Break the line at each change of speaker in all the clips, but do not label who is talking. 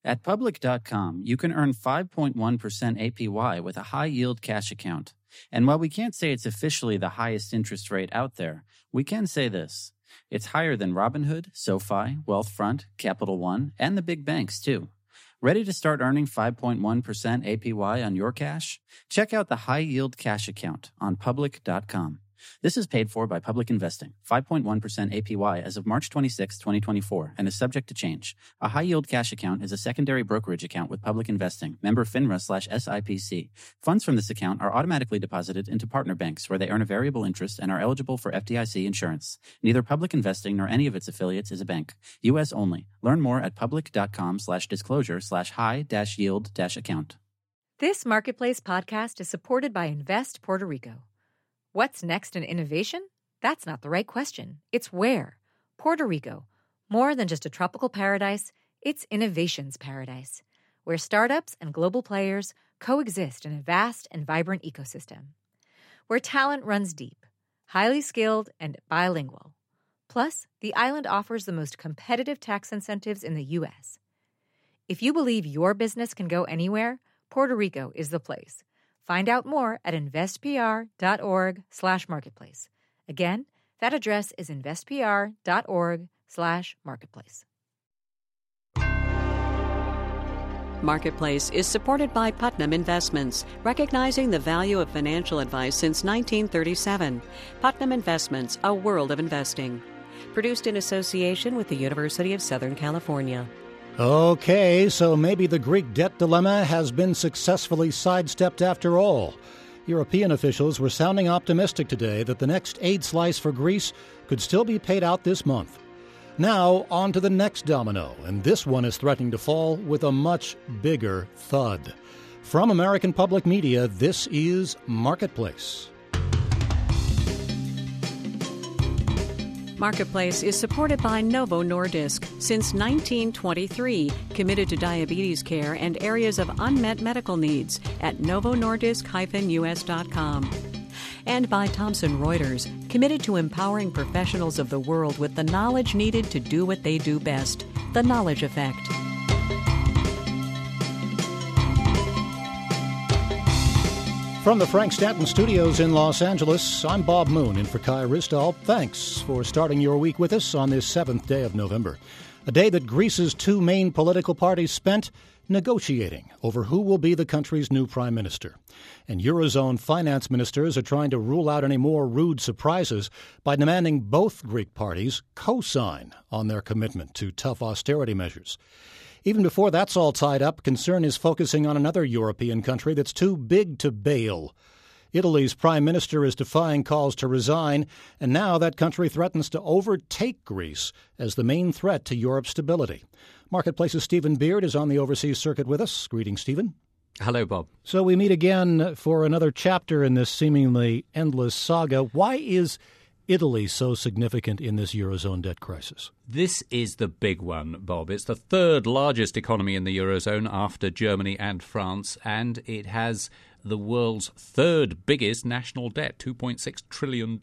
At Public.com, you can earn 5.1% APY with a high-yield cash account. And while we can't say it's officially the highest interest rate out there, we can say this. It's higher than Robinhood, SoFi, Wealthfront, Capital One, and the big banks, too. Ready to start earning 5.1% APY on your cash? Check out the high-yield cash account on Public.com. This is paid for by Public Investing, 5.1% APY as of March 26, 2024, and is subject to change. A high-yield cash account is a secondary brokerage account with Public Investing, member FINRA/SIPC. Funds from this account are automatically deposited into partner banks where they earn a variable interest and are eligible for FDIC insurance. Neither Public Investing nor any of its affiliates is a bank. U.S. only. Learn more at public.com/disclosure/high-yield-account.
This Marketplace podcast is supported by Invest Puerto Rico. What's next in innovation? That's not the right question. It's where. Puerto Rico. More than just a tropical paradise, it's innovation's paradise, where startups and global players coexist in a vast and vibrant ecosystem. Where talent runs deep, highly skilled, and bilingual. Plus, the island offers the most competitive tax incentives in the U.S. If you believe your business can go anywhere, Puerto Rico is the place. Find out more at investpr.org/marketplace. Again, that address is investpr.org/marketplace.
Marketplace is supported by Putnam Investments, recognizing the value of financial advice since 1937. Putnam Investments, a world of investing. Produced in association with the University of Southern California.
Okay, so maybe the Greek debt dilemma has been successfully sidestepped after all. European officials were sounding optimistic today that the next aid slice for Greece could still be paid out this month. Now, on to the next domino, and this one is threatening to fall with a much bigger thud. From American Public Media, this is Marketplace.
Marketplace is supported by Novo Nordisk since 1923, committed to diabetes care and areas of unmet medical needs at novonordisk-us.com. And by Thomson Reuters, committed to empowering professionals of the world with the knowledge needed to do what they do best, the Knowledge Effect.
From the Frank Stanton Studios in Los Angeles, I'm Bob Moon in for Kai Risdall. Thanks for starting your week with us on this 7th day of November, a day that Greece's two main political parties spent negotiating over who will be the country's new prime minister. And Eurozone finance ministers are trying to rule out any more rude surprises by demanding both Greek parties co-sign on their commitment to tough austerity measures. Even before that's all tied up, concern is focusing on another European country that's too big to bail. Italy's prime minister is defying calls to resign, and now that country threatens to overtake Greece as the main threat to Europe's stability. Marketplace's Stephen Beard is on the overseas circuit with us. Greetings, Stephen.
Hello, Bob.
So we meet again for another chapter in this seemingly endless saga. Why is Italy so significant in this Eurozone debt crisis?
This is the big one, Bob. It's the third largest economy in the Eurozone after Germany and France, and it has the world's third biggest national debt, $2.6 trillion,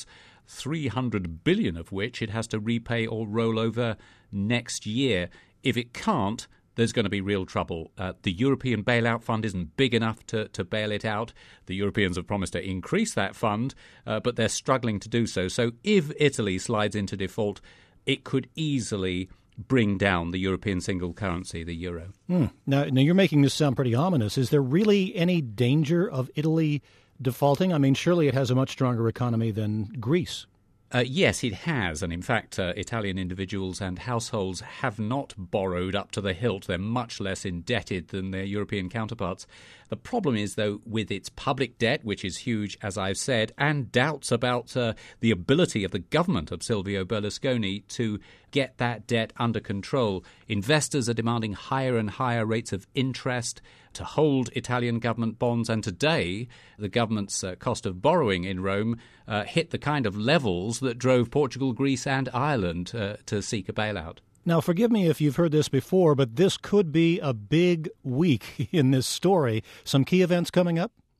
$300 billion of which it has to repay or roll over next year. If it can't, there's going to be real trouble. The European bailout fund isn't big enough to bail it out. The Europeans have promised to increase that fund, but they're struggling to do so. So if Italy slides into default, it could easily bring down the European single currency, the euro.
Now, you're making this sound pretty ominous. Is there really any danger of Italy defaulting? I mean, surely it has a much stronger economy than Greece.
Yes, it has. And in fact, Italian individuals and households have not borrowed up to the hilt. They're much less indebted than their European counterparts. The problem is, though, with its public debt, which is huge, as I've said, and doubts about the ability of the government of Silvio Berlusconi to get that debt under control. Investors are demanding higher and higher rates of interest to hold Italian government bonds. And today, the government's cost of borrowing in Rome hit the kind of levels that drove Portugal, Greece and Ireland to seek a bailout.
Now, forgive me if you've heard this before, but this could be a big week in this story. Some key events coming up?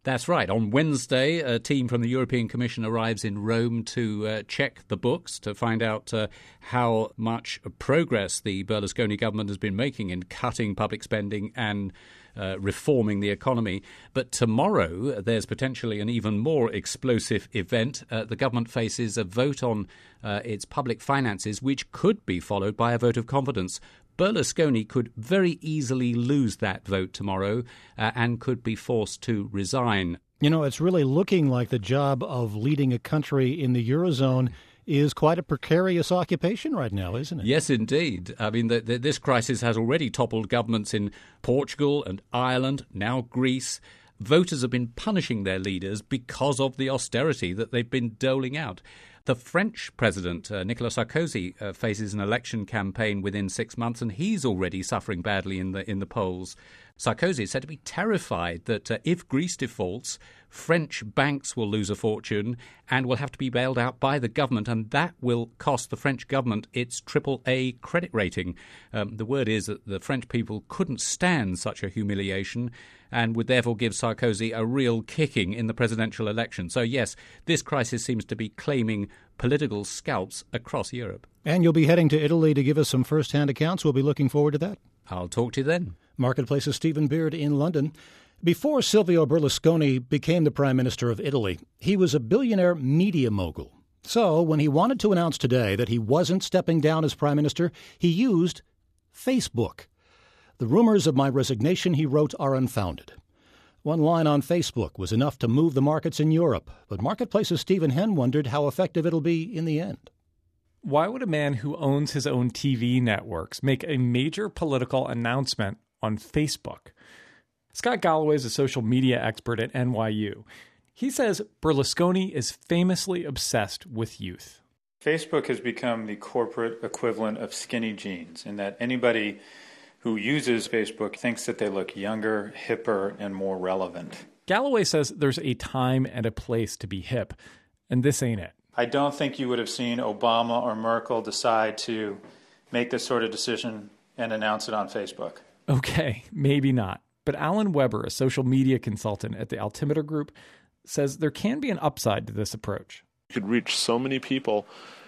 That's right. On Wednesday, a team from the European Commission arrives in Rome to check the books, to find out how much progress the Berlusconi government has been making in cutting public spending and reforming the economy. But tomorrow, there's potentially an even more explosive event. The government faces a vote on its public finances, which could be followed by a vote of confidence. Berlusconi could very easily lose that vote tomorrow and could be forced to resign.
You know, it's really looking like the job of leading a country in the Eurozone is quite a precarious occupation right now, isn't it?
Yes, indeed. I mean, this crisis has already toppled governments in Portugal and Ireland, now Greece. Voters have been punishing their leaders because of the austerity that they've been doling out. The French president, Nicolas Sarkozy, faces an election campaign within 6 months, and he's already suffering badly in the polls. Sarkozy is said to be terrified that if Greece defaults, French banks will lose a fortune and will have to be bailed out by the government, and that will cost the French government its AAA credit rating. The word is that the French people couldn't stand such a humiliation and would therefore give Sarkozy a real kicking in the presidential election. So, yes, this crisis seems to be claiming political scalps across Europe.
And you'll be heading to Italy to give us some first-hand accounts. We'll be looking forward to that.
I'll talk to you then.
Marketplace's Stephen Beard in London. Before Silvio Berlusconi became the Prime Minister of Italy, he was a billionaire media mogul. So when he wanted to announce today that he wasn't stepping down as Prime Minister, he used Facebook. The rumors of my resignation, he wrote, are unfounded. One line on Facebook was enough to move the markets in Europe, but Marketplace's Stephen Henn wondered how effective it'll be in the end.
Why would a man who owns his own TV networks make a major political announcement on Facebook? Scott Galloway is a social media expert at NYU. He says Berlusconi is famously obsessed with youth.
Facebook has become the corporate equivalent of skinny jeans in that anybody who uses Facebook thinks that they look younger, hipper, and more relevant.
Galloway says there's a time and a place to be hip, and this ain't it.
I don't think you would have seen Obama or Merkel decide to make this sort of decision and announce it on Facebook.
Okay, maybe not. But Alan Weber, a social media consultant at the Altimeter Group, says there can be an upside to this approach.
You could reach so many people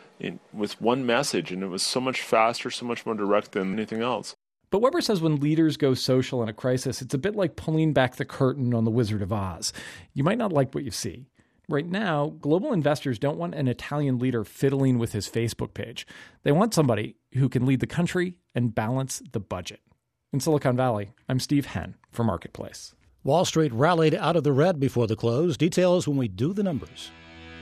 with one message, and it was so much faster, so much more direct than anything else.
But Weber says when leaders go social in a crisis, it's a bit like pulling back the curtain on The Wizard of Oz. You might not like what you see. Right now, global investors don't want an Italian leader fiddling with his Facebook page. They want somebody who can lead the country and balance the budget. In Silicon Valley, I'm Steve Henn for Marketplace.
Wall Street rallied out of the red before the close. Details when we do the numbers.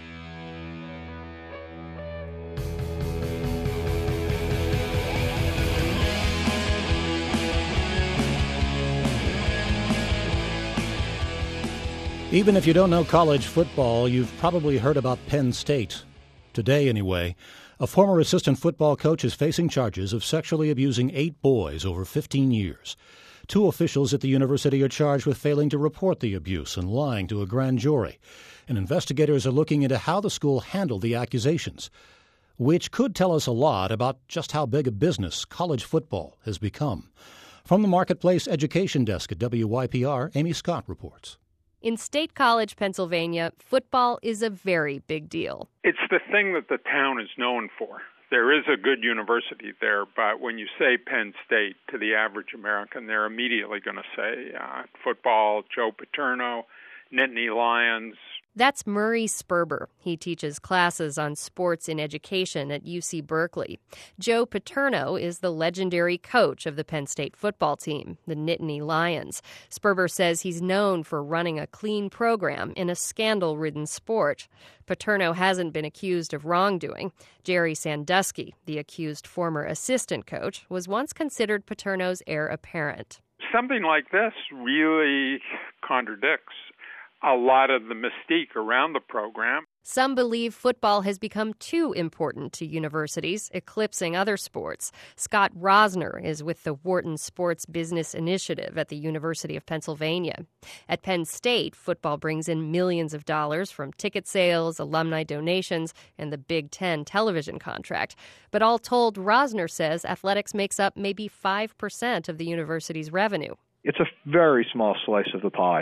Even if you don't know college football, you've probably heard about Penn State. Today, anyway, a former assistant football coach is facing charges of sexually abusing 8 boys over 15 years. 2 officials at the university are charged with failing to report the abuse and lying to a grand jury. And investigators are looking into how the school handled the accusations, which could tell us a lot about just how big a business college football has become. From the Marketplace Education Desk at WYPR, Amy Scott reports.
In State College, Pennsylvania, football is a very big deal.
It's the thing that the town is known for. There is a good university there, but when you say Penn State to the average American, they're immediately going to say football, Joe Paterno, Nittany Lions.
That's Murray Sperber. He teaches classes on sports in education at UC Berkeley. Joe Paterno is the legendary coach of the Penn State football team, the Nittany Lions. Sperber says he's known for running a clean program in a scandal-ridden sport. Paterno hasn't been accused of wrongdoing. Jerry Sandusky, the accused former assistant coach, was once considered Paterno's heir apparent.
Something like this really contradicts a lot of the mystique around the program.
Some believe football has become too important to universities, eclipsing other sports. Scott Rosner is with the Wharton Sports Business Initiative at the University of Pennsylvania. At Penn State, football brings in millions of dollars from ticket sales, alumni donations, and the Big Ten television contract. But all told, Rosner says athletics makes up maybe 5% of the university's revenue.
It's a very small slice of the pie.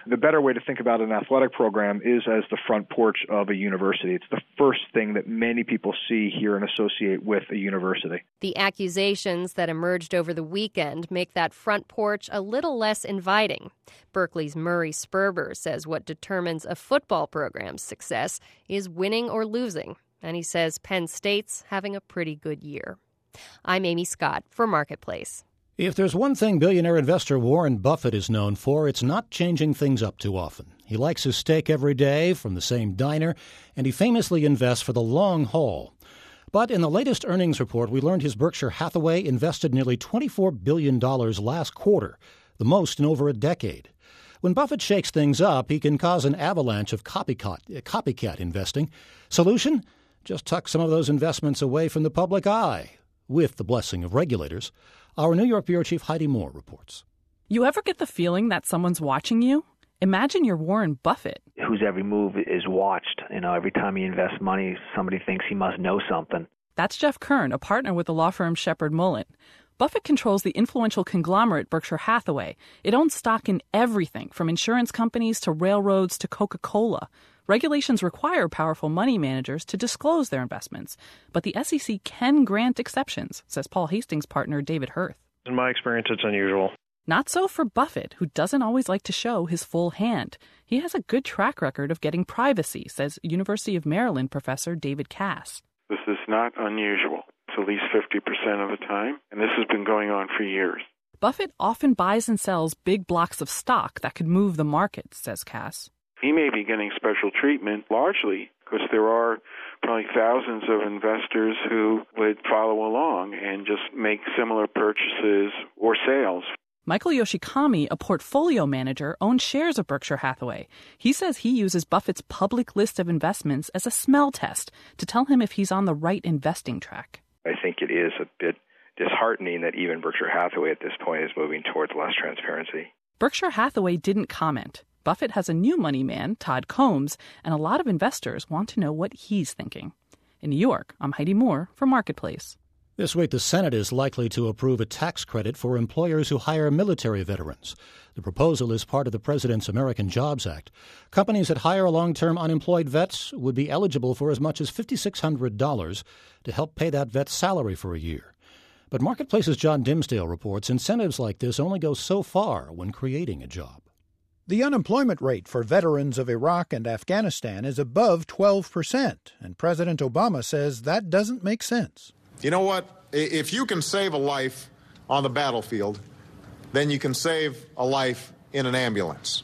The better way to think about an athletic program is as the front porch of a university. It's the first thing that many people see, hear, and associate with a university.
The accusations that emerged over the weekend make that front porch a little less inviting. Berkeley's Murray Sperber says what determines a football program's success is winning or losing, and he says Penn State's having a pretty good year. I'm Amy Scott for Marketplace.
If there's one thing billionaire investor Warren Buffett is known for, it's not changing things up too often. He likes his steak every day from the same diner, and he famously invests for the long haul. But in the latest earnings report, we learned his Berkshire Hathaway invested nearly $24 billion last quarter, the most in over a decade. When Buffett shakes things up, he can cause an avalanche of copycat investing. Solution? Just tuck some of those investments away from the public eye, with the blessing of regulators. Our New York bureau chief Heidi Moore reports.
You ever get the feeling that someone's watching you? Imagine you're Warren Buffett.
Whose every move is watched. Every time he invests money, somebody thinks he must know something.
That's Jeff Kern, a partner with the law firm Shepherd Mullen. Buffett controls the influential conglomerate Berkshire Hathaway. It owns stock in everything, from insurance companies to railroads to Coca-Cola. Regulations require powerful money managers to disclose their investments, but the SEC can grant exceptions, says Paul Hastings' partner David Hirth.
In my experience, it's unusual.
Not so for Buffett, who doesn't always like to show his full hand. He has a good track record of getting privacy, says University of Maryland professor David Cass.
This is not unusual. It's at least 50% of the time, and this has been going on for years.
Buffett often buys and sells big blocks of stock that could move the market, says Cass.
He may be getting special treatment largely because there are probably thousands of investors who would follow along and just make similar purchases or sales.
Michael Yoshikami, a portfolio manager, owns shares of Berkshire Hathaway. He says he uses Buffett's public list of investments as a smell test to tell him if he's on the right investing track.
I think it is a bit disheartening that even Berkshire Hathaway at this point is moving towards less transparency.
Berkshire Hathaway didn't comment. Buffett has a new money man, Todd Combs, and a lot of investors want to know what he's thinking. In New York, I'm Heidi Moore for Marketplace.
This week, the Senate is likely to approve a tax credit for employers who hire military veterans. The proposal is part of the President's American Jobs Act. Companies that hire long-term unemployed vets would be eligible for as much as $5,600 to help pay that vet's salary for a year. But Marketplace's John Dimsdale reports incentives like this only go so far when creating a job.
The unemployment rate for veterans of Iraq and Afghanistan is above 12%, and President Obama says that doesn't make sense.
You know what? If you can save a life on the battlefield, then you can save a life in an ambulance.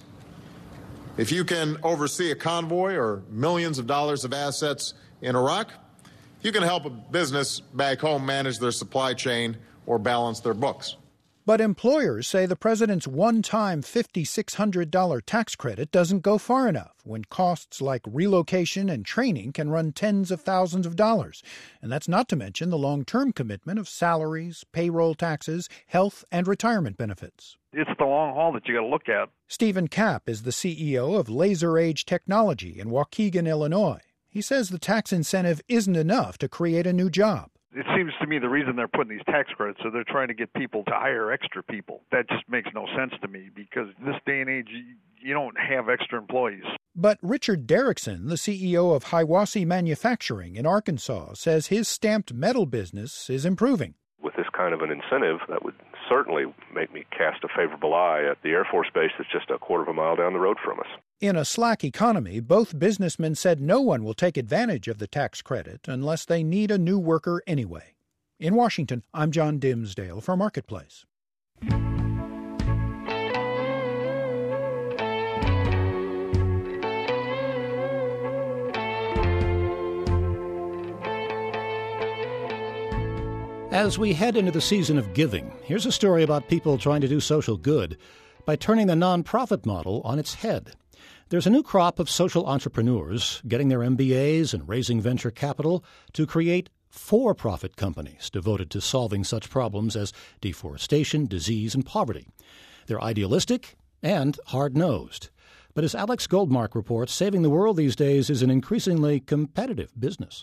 If you can oversee a convoy or millions of dollars of assets in Iraq, you can help a business back home manage their supply chain or balance their books.
But employers say the president's one-time $5,600 tax credit doesn't go far enough when costs like relocation and training can run tens of thousands of dollars. And that's not to mention the long-term commitment of salaries, payroll taxes, health, and retirement benefits.
It's the long haul that you got to look at.
Stephen Kapp is the CEO of Laser Age Technology in Waukegan, Illinois. He says the tax incentive isn't enough to create a new job.
It seems to me the reason they're putting these tax credits is they're trying to get people to hire extra people. That just makes no sense to me because this day and age, you don't have extra employees.
But Richard Derrickson, the CEO of Hiwassee Manufacturing in Arkansas, says his stamped metal business is improving.
With this kind of an incentive, that would certainly make me cast a favorable eye at the Air Force Base that's just a quarter of a mile down the road from us.
In a slack economy, both businessmen said no one will take advantage of the tax credit unless they need a new worker anyway. In Washington, I'm John Dimsdale for Marketplace.
As we head into the season of giving, here's a story about people trying to do social good by turning the nonprofit model on its head. There's a new crop of social entrepreneurs getting their MBAs and raising venture capital to create for-profit companies devoted to solving such problems as deforestation, disease, and poverty. They're idealistic and hard-nosed. But as Alex Goldmark reports, saving the world these days is an increasingly competitive business.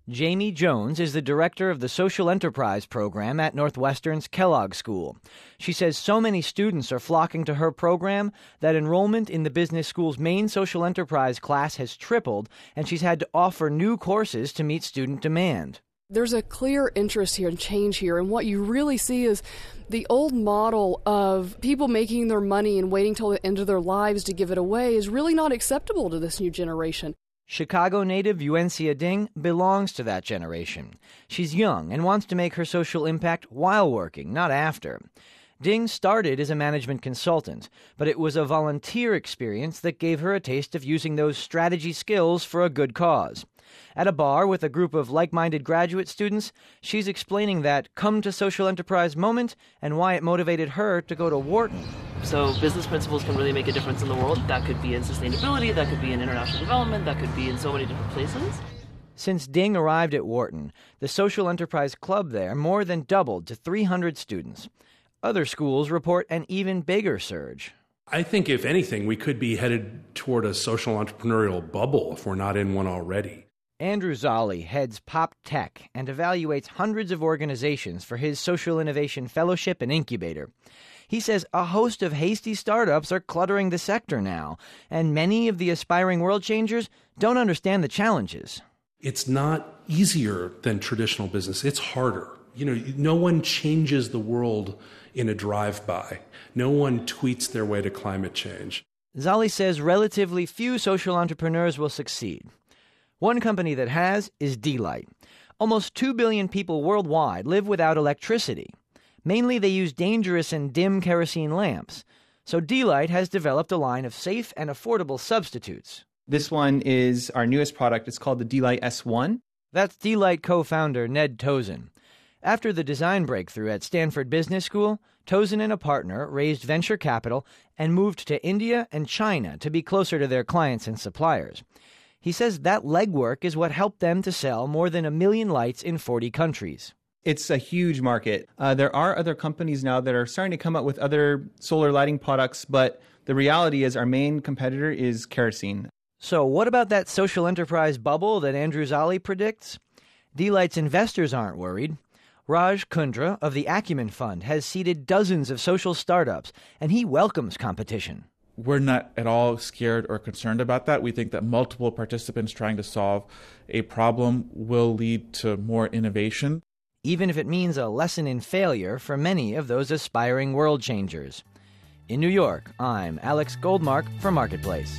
Jamie Jones is the director of the Social Enterprise program at Northwestern's Kellogg School. She says so many students are flocking to her program that enrollment in the business school's main social enterprise class has tripled, and she's had to offer new courses to meet student demand.
There's a clear interest here and change here, and what you really see is the old model of people making their money and waiting till the end of their lives to give it away is really not acceptable to this new generation.
Chicago native Yuencia Ding belongs to that generation. She's young and wants to make her social impact while working, not after. Ding started as a management consultant, but it was a volunteer experience that gave her a taste of using those strategy skills for a good cause. At a bar with a group of like-minded graduate students, she's explaining that come-to-social enterprise moment and why it motivated her to go to Wharton.
So business principles can really make a difference in the world. That could be in sustainability, that could be in international development, that could be in so many different places.
Since Ding arrived at Wharton, the Social Enterprise Club there more than doubled to 300 students. Other schools report an even bigger surge.
I think, if anything, we could be headed toward a social entrepreneurial bubble if we're not in one already.
Andrew Zolli heads Pop Tech and evaluates hundreds of organizations for his Social Innovation Fellowship and Incubator. He says a host of hasty startups are cluttering the sector now, and many of the aspiring world changers don't understand the challenges.
It's not easier than traditional business. It's harder. No one changes the world in a drive-by. No one tweets their way to climate change.
Zolli says relatively few social entrepreneurs will succeed. One company that has is D-Light. Almost 2 billion people worldwide live without electricity. Mainly they use dangerous and dim kerosene lamps. So D-Light has developed a line of safe and affordable substitutes.
This one is our newest product. It's called the D-Light S1.
That's D-Light co-founder Ned Tozin. After the design breakthrough at Stanford Business School, Tozin and a partner raised venture capital and moved to India and China to be closer to their clients and suppliers. He says that legwork is what helped them to sell more than 1 million lights in 40 countries.
It's a huge market. There are other companies now that are starting to come up with other solar lighting products, but the reality is our main competitor is kerosene.
So what about that social enterprise bubble that Andrew Zolli predicts? D-Light's investors aren't worried. Raj Kundra of the Acumen Fund has seeded dozens of social startups, and he welcomes competition.
We're not at all scared or concerned about that. We think that multiple participants trying to solve a problem will lead to more innovation.
Even if it means a lesson in failure for many of those aspiring world changers. In New York, I'm Alex Goldmark for Marketplace.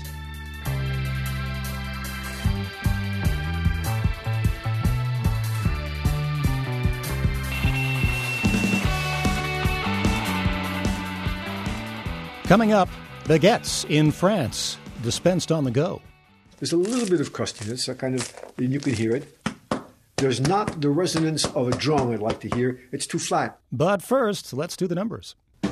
Coming up, baguettes in France, dispensed on the go.
There's a little bit of crustiness, you can hear it. There's not the resonance of a drum I'd like to hear. It's too flat.
But first, let's do the numbers.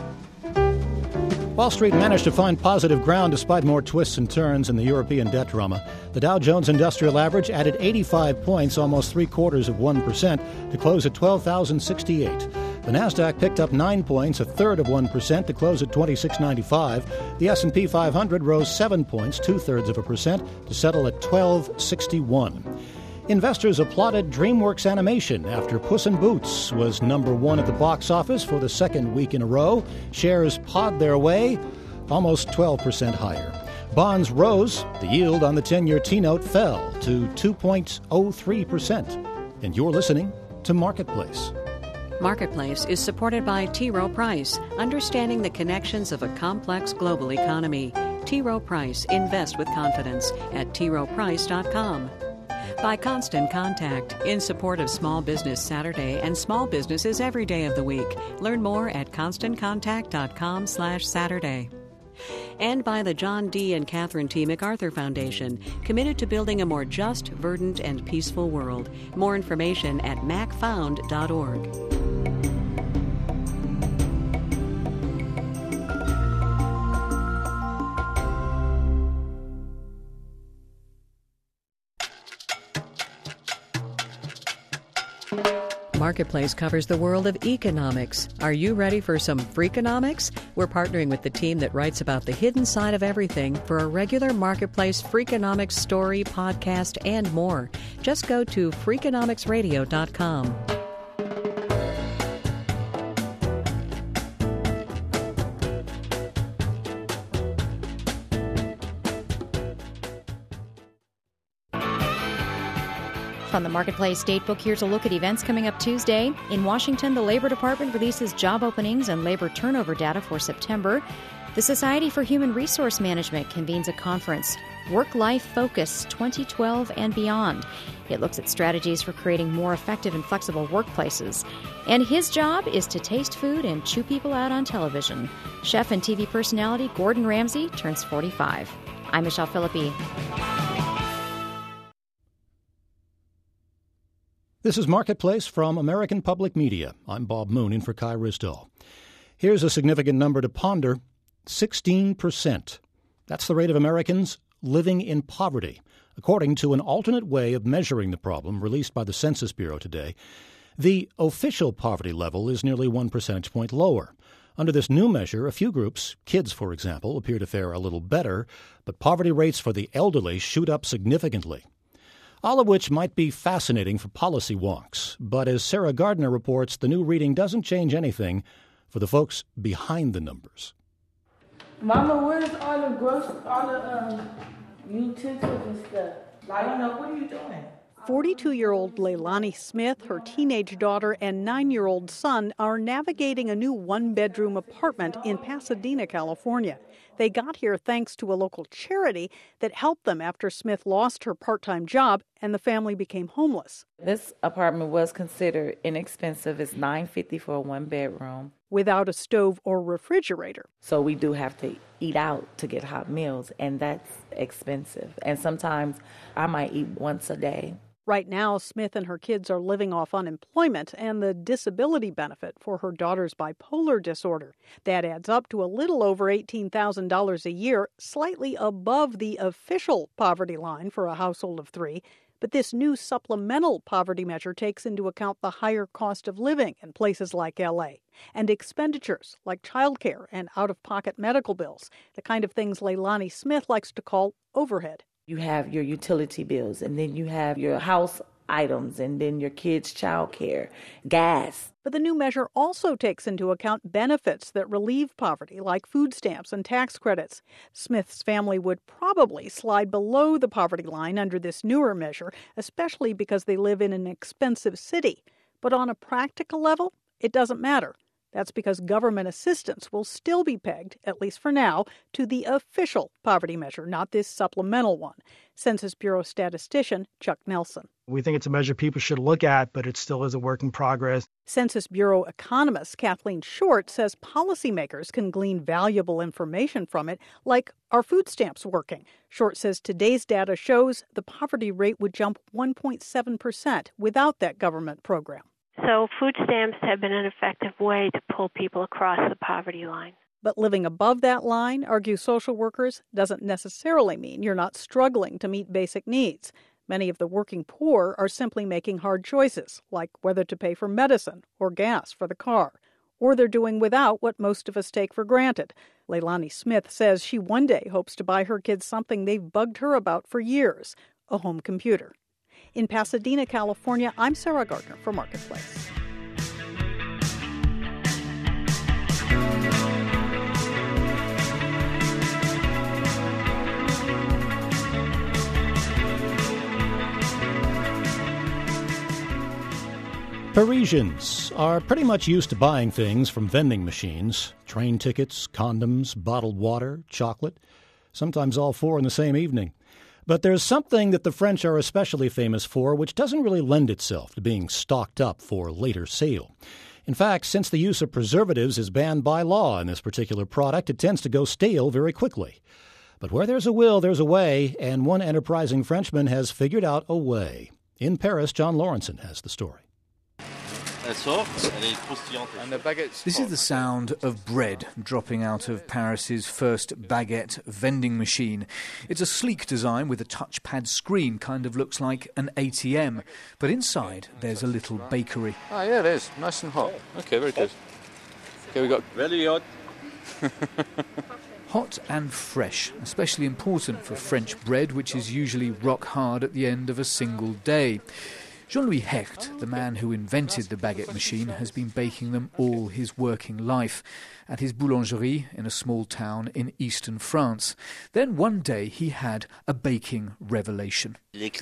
Wall Street managed to find positive ground despite more twists and turns in the European debt drama. The Dow Jones Industrial Average added 85 points, almost 0.75%, to close at 12,068. The Nasdaq picked up 9 points, 0.33% to close at 2695. The S&P 500 rose 7 points, 0.2% to settle at 1261. Investors applauded DreamWorks Animation after Puss in Boots was #1 at the box office for the second week in a row. Shares pawed their way, almost 12% higher. Bonds rose. The yield on the 10-year T-note fell to 2.03%. And you're listening to Marketplace.
Marketplace is supported by T. Rowe Price, understanding the connections of a complex global economy. T. Rowe Price, invest with confidence at troweprice.com. By Constant Contact, in support of Small Business Saturday and small businesses every day of the week. Learn more at constantcontact.com/Saturday. And by the John D. and Catherine T. MacArthur Foundation, committed to building a more just, verdant, and peaceful world. More information at macfound.org. Marketplace covers the world of economics. Are you ready for some Freakonomics? We're partnering with the team that writes about the hidden side of everything for a regular Marketplace Freakonomics story, podcast, and more. Just go to Freakonomicsradio.com.
From the Marketplace Datebook, here's a look at events coming up Tuesday. In Washington, the Labor Department releases job openings and labor turnover data for September. The Society for Human Resource Management convenes a conference, Work-Life Focus 2012 and Beyond. It looks at strategies for creating more effective and flexible workplaces. And his job is to taste food and chew people out on television. Chef and TV personality Gordon Ramsay turns 45. I'm Michelle Philippi.
This is Marketplace from American Public Media. I'm Bob Moon in for Kai Risdall. Here's a significant number to ponder. 16%. That's the rate of Americans living in poverty, according to an alternate way of measuring the problem released by the Census Bureau today. The official poverty level is nearly 1 percentage point lower. Under this new measure, a few groups, kids for example, appear to fare a little better, but poverty rates for the elderly shoot up significantly. All of which might be fascinating for policy wonks, but as Sarah Gardner reports, the new reading doesn't change anything for the folks behind the numbers.
Mama, where's all the utensils and stuff? I don't know. What are you doing?
42-year-old Leilani Smith, her teenage daughter, and 9-year-old son are navigating a new one-bedroom apartment in Pasadena, California. They got here thanks to a local charity that helped them after Smith lost her part-time job and the family became homeless.
This apartment was considered inexpensive. It's $950 for a one-bedroom.
Without a stove or refrigerator.
So we do have to eat out to get hot meals, and that's expensive. And sometimes I might eat once a day.
Right now, Smith and her kids are living off unemployment and the disability benefit for her daughter's bipolar disorder. That adds up to a little over $18,000 a year, slightly above the official poverty line for a household of 3. But this new supplemental poverty measure takes into account the higher cost of living in places like L.A. and expenditures like childcare and out-of-pocket medical bills, the kind of things Leilani Smith likes to call overhead.
You have your utility bills, and then you have your house items, and then your kids' child care, gas.
But the new measure also takes into account benefits that relieve poverty, like food stamps and tax credits. Smith's family would probably slide below the poverty line under this newer measure, especially because they live in an expensive city. But on a practical level, it doesn't matter. That's because government assistance will still be pegged, at least for now, to the official poverty measure, not this supplemental one. Census Bureau statistician Chuck Nelson.
We think it's a measure people should look at, but it still is a work in progress.
Census Bureau economist Kathleen Short says policymakers can glean valuable information from it, like are food stamps working? Short says today's data shows the poverty rate would jump 1.7% without that government program.
So food stamps have been an effective way to pull people across the poverty line.
But living above that line, argue social workers, doesn't necessarily mean you're not struggling to meet basic needs. Many of the working poor are simply making hard choices, like whether to pay for medicine or gas for the car. Or they're doing without what most of us take for granted. Leilani Smith says she one day hopes to buy her kids something they've bugged her about for years, a home computer. In Pasadena, California, I'm Sarah Gardner for Marketplace.
Parisians are pretty much used to buying things from vending machines. Train tickets, condoms, bottled water, chocolate, sometimes all four in the same evening. But there's something that the French are especially famous for which doesn't really lend itself to being stocked up for later sale. In fact, since the use of preservatives is banned by law in this particular product, it tends to go stale very quickly. But where there's a will, there's a way, and one enterprising Frenchman has figured out a way. In Paris, John Lawrenson has the story.
This is the sound of bread dropping out of Paris's first baguette vending machine. It's a sleek design with a touchpad screen, kind of looks like an ATM. But inside, there's a little bakery.
Ah, yeah, it is. Nice and hot. Okay, very good. Okay, we got... Very hot.
Hot and fresh, especially important for French bread, which is usually rock hard at the end of a single day. Jean-Louis Hecht, the man who invented the baguette machine, has been baking them all his working life at his boulangerie in a small town in eastern France. Then one day he had a baking revelation.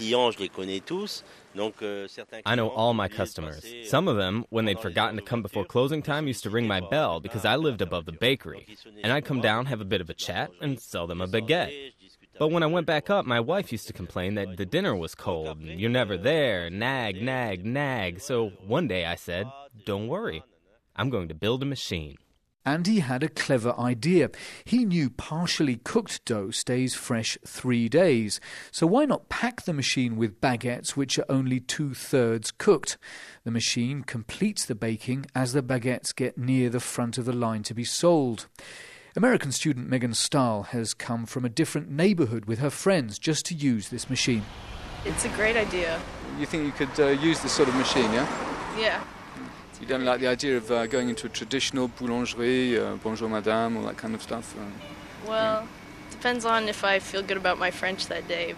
I know all my customers. Some of them, when they'd forgotten to come before closing time, used to ring my bell because I lived above the bakery. And I'd come down, have a bit of a chat, and sell them a baguette. But when I went back up, my wife used to complain that the dinner was cold, and you're never there, nag, nag, nag. So one day I said, don't worry, I'm going to build a machine.
And he had a clever idea. He knew partially cooked dough stays fresh 3 days. So why not pack the machine with baguettes which are only 2/3 cooked? The machine completes the baking as the baguettes get near the front of the line to be sold. American student Megan Stahl has come from a different neighbourhood with her friends just to use this machine.
It's a great idea.
You think you could use this sort of machine, yeah?
Yeah.
You don't like the idea of going into a traditional boulangerie, bonjour madame, all that kind of stuff?
Well, depends on if I feel good about my French that day.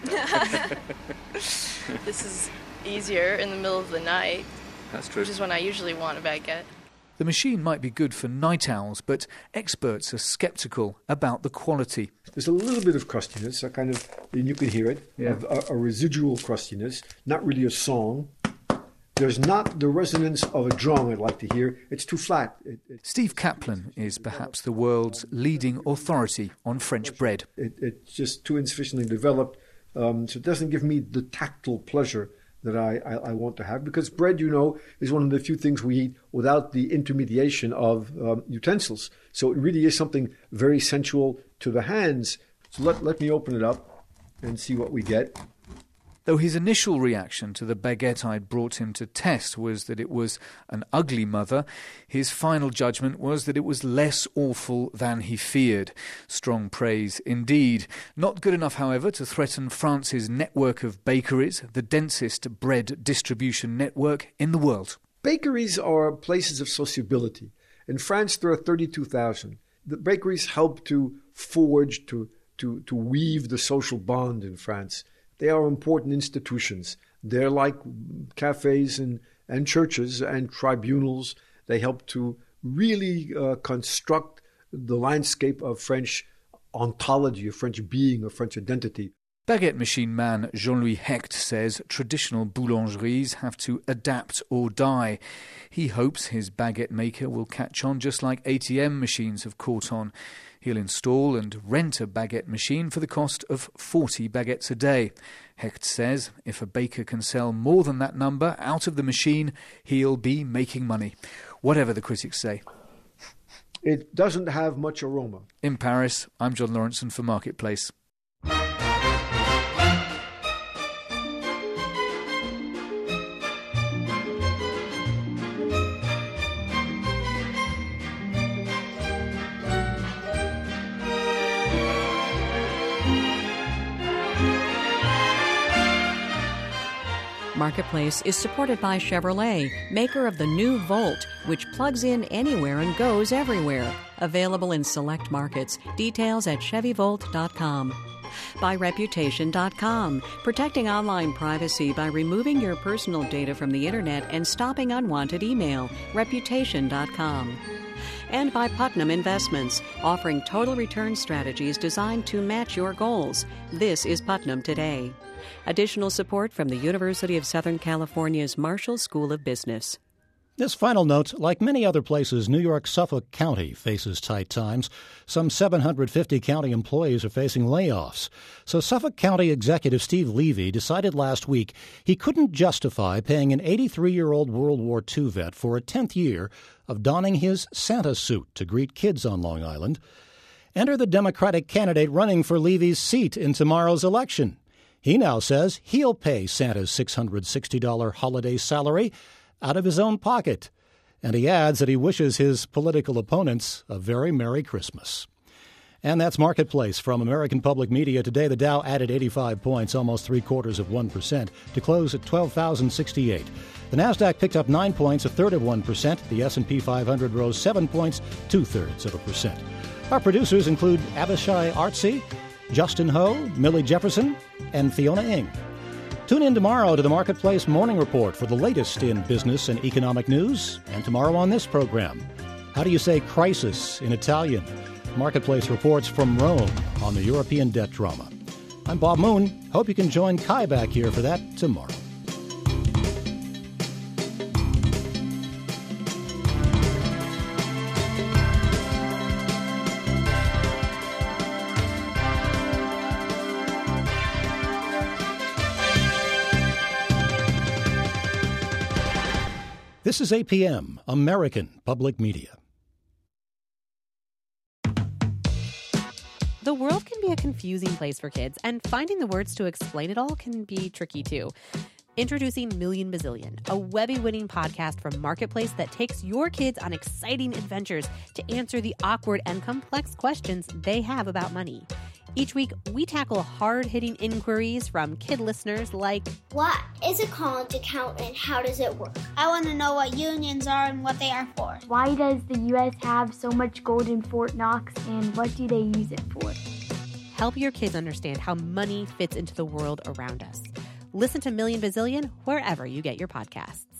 This is easier in the middle of the night.
That's true.
Which is when I usually want a baguette.
The machine might be good for night owls, but experts are sceptical about the quality.
There's a little bit of crustiness, a kind of, and you can hear it, a residual crustiness, not really a song. There's not the resonance of a drum I'd like to hear. It's too flat.
Steve Kaplan is perhaps the world's leading authority on French bread.
It's just too insufficiently developed, so it doesn't give me the tactile pleasure that I want to have, because bread, you know, is one of the few things we eat without the intermediation of utensils. So it really is something very sensual to the hands. So let me open it up and see what we get.
Though his initial reaction to the baguette I'd brought him to test was that it was an ugly mother, his final judgment was that it was less awful than he feared. Strong praise indeed. Not good enough, however, to threaten France's network of bakeries, the densest bread distribution network in the world.
Bakeries are places of sociability. In France, there are 32,000. The bakeries help to forge, to weave the social bond in France. They are important institutions. They're like cafes and churches and tribunals. They help to really construct the landscape of French ontology, of French being, of French identity.
Baguette machine man Jean-Louis Hecht says traditional boulangeries have to adapt or die. He hopes his baguette maker will catch on just like ATM machines have caught on. He'll install and rent a baguette machine for the cost of 40 baguettes a day. Hecht says if a baker can sell more than that number out of the machine, he'll be making money, whatever the critics say.
It doesn't have much aroma.
In Paris, I'm John Lawrenson for Marketplace.
Marketplace is supported by Chevrolet, maker of the new Volt, which plugs in anywhere and goes everywhere. Available in select markets. Details at ChevyVolt.com. By Reputation.com, protecting online privacy by removing your personal data from the Internet and stopping unwanted email. Reputation.com. And by Putnam Investments, offering total return strategies designed to match your goals. This is Putnam Today. Additional support from the University of Southern California's Marshall School of Business.
This final note, like many other places, New York Suffolk County faces tight times. Some 750 county employees are facing layoffs. So Suffolk County Executive Steve Levy decided last week he couldn't justify paying an 83-year-old World War II vet for a 10th year of donning his Santa suit to greet kids on Long Island. Enter the Democratic candidate running for Levy's seat in tomorrow's election. He now says he'll pay Santa's $660 holiday salary out of his own pocket. And he adds that he wishes his political opponents a very Merry Christmas. And that's Marketplace from American Public Media. Today, the Dow added 85 points, almost 0.75%, to close at 12,068. The Nasdaq picked up 9 points, 1/3%. The S&P 500 rose 7 points, 2/3%. Our producers include Abishai Artsy, Justin Ho, Millie Jefferson, and Fiona Ng. Tune in tomorrow to the Marketplace Morning Report for the latest in business and economic news. And tomorrow on this program, how do you say crisis in Italian? Marketplace reports from Rome on the European debt drama. I'm Bob Moon. Hope you can join Kai back here for that tomorrow. This is APM, American Public Media.
The world can be a confusing place for kids, and finding the words to explain it all can be tricky too. Introducing Million Bazillion, a Webby-winning podcast from Marketplace that takes your kids on exciting adventures to answer the awkward and complex questions they have about money. Each week, we tackle hard-hitting inquiries from kid listeners like,
what is a college account and how does it work? I want to know what unions are and what they are for.
Why does the U.S. have so much gold in Fort Knox and what do they use it for?
Help your kids understand how money fits into the world around us. Listen to Million Bazillion wherever you get your podcasts.